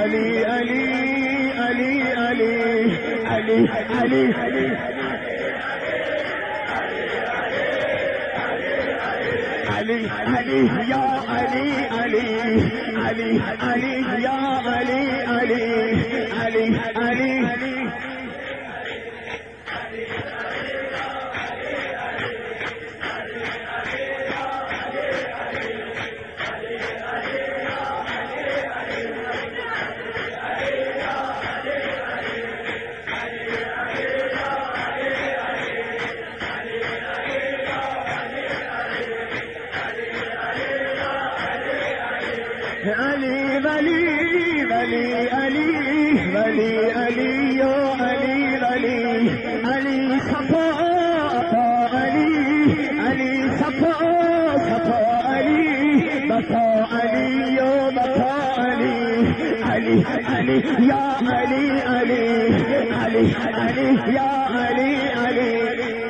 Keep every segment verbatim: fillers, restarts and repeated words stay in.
علی علی علی علی علی علی علی علی علی یا علی علی علی علی یا علی علی علی علی علی علي ولي ولي علي ولي علي يا علي ولي علي صفا علي علي صفا صفا علي بفا علي يا بفا علي علي علي يا علي علي علي علي يا علي علي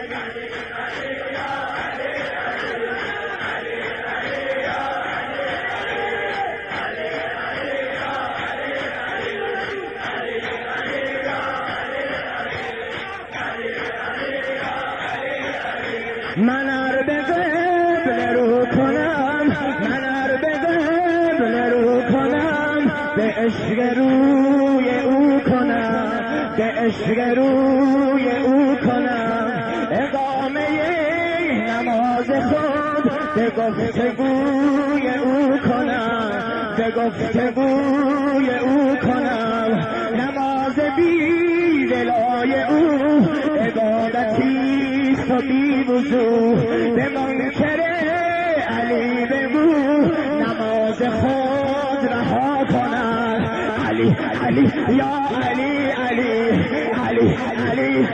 من ار به قبل رو کنم من ار به قبل رو کنم به عشق روی او کنم به عشق روی او کنم اقامه نماز خود به گفتگوی او کنم به گفتگوی او کنم نماز بی دلای او عبادتی تو بی وضو به منکر علی بگو نماز خود رها کنن علی علی یا علی علی علی علی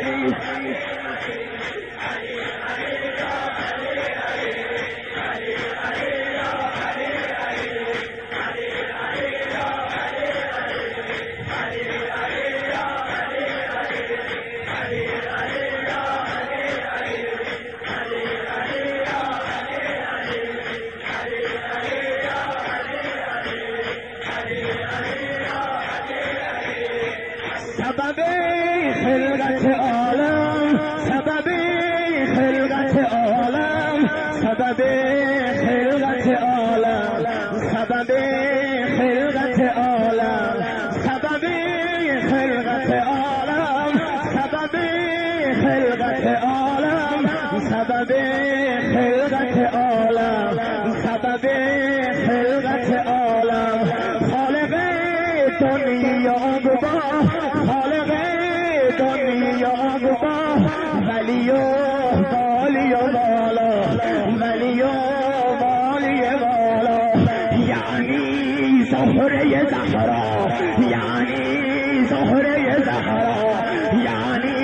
سبب خلقت عالم سبب خلقت عالم سبب خلقت عالم سبب خلقت عالم سبب خلقت عالم سبب خلقت عالم سبب خلقت عالم سبب خلقت عالم خالق دنیا گوا خالق دنیا گوا ولی و والی و والا ولی و والی والا یعنی زهره زهرا یعنی زهره زهرا یعنی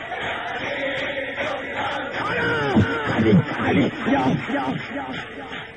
علی علی یا یا